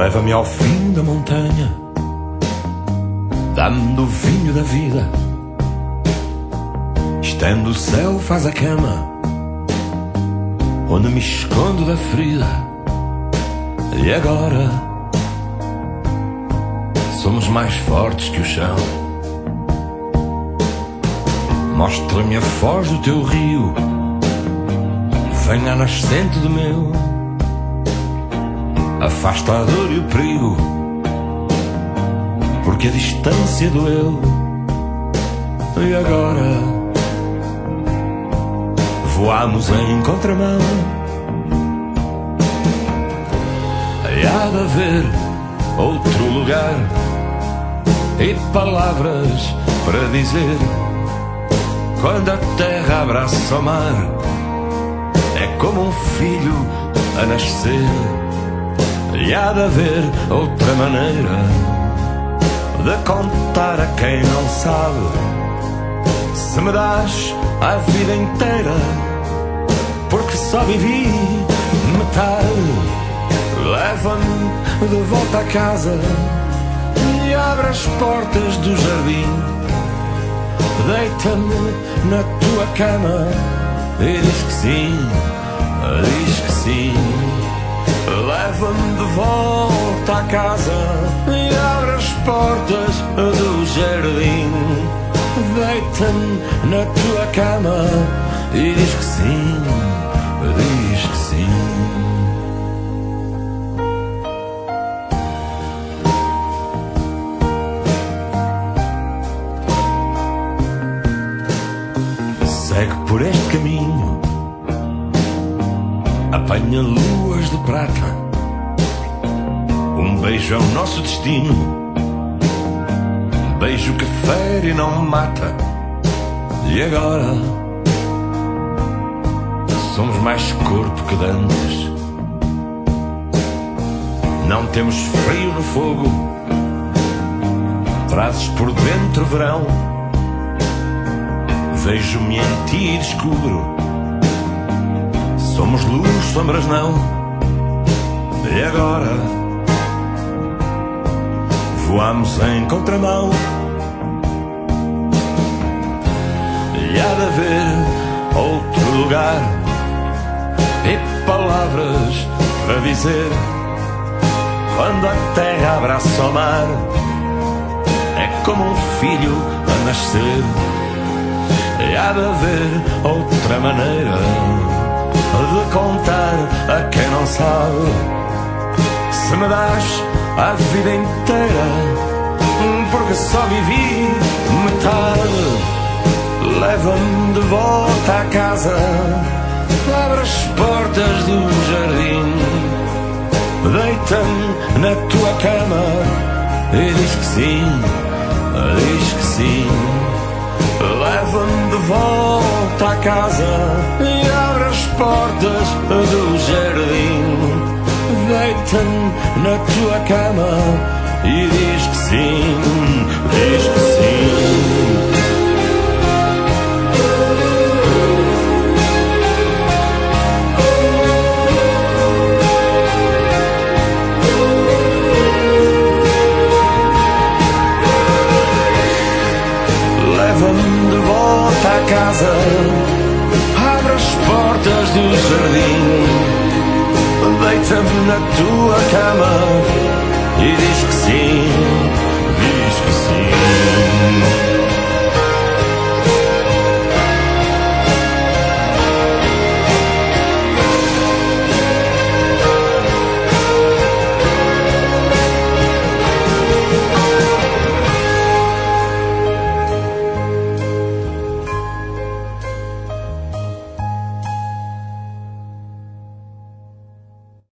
Leva-me ao fim da montanha, dá-me do vinho da vida. Estende o céu, faz a cama, onde me escondo da ferida. E agora somos mais fortes que o chão. Mostra-me a foz do teu rio, venha à nascente do meu. Afasta a dor e o perigo, porque a distância doeu. E agora voamos em contramão. E há de haver outro lugar e palavras para dizer. Quando a terra abraça o mar, é como um filho a nascer. E há de haver outra maneira de contar a quem não sabe. Se me das a vida inteira, porque só vivi metade. Leva-me de volta a casa e abre as portas do jardim. Deita-me na tua cama e diz que sim, diz que sim. Leva-me de volta a casa e abre as portas do jardim. Deita-me na tua cama e diz que sim, diz que sim. Segue por este caminho, apanha luas de prata. Um beijo é o nosso destino, beijo que fere e não mata. E agora somos mais corpo que dantes. Não temos frio no fogo, trazes por dentro verão. Vejo-me em ti e descubro, somos luz, sombras não. E agora voamos em contramão. E há de haver outro lugar e palavras para dizer. Quando a terra abraça o mar, é como um filho a nascer. E há de haver outra maneira de contar a quem não sabe. Se me das a vida inteira, porque só vivi metade. Leva-me de volta a casa, abre as portas do jardim. Deita-me na tua cama e diz que sim, diz que sim. Leva-me de volta a casa e abre as portas do jardim. Deita-me na tua cama e diz que sim, diz que sim. Leva-me de volta a casa, abre as portas do jardim. Deita-me na tua cama e diz que sim, diz que sim.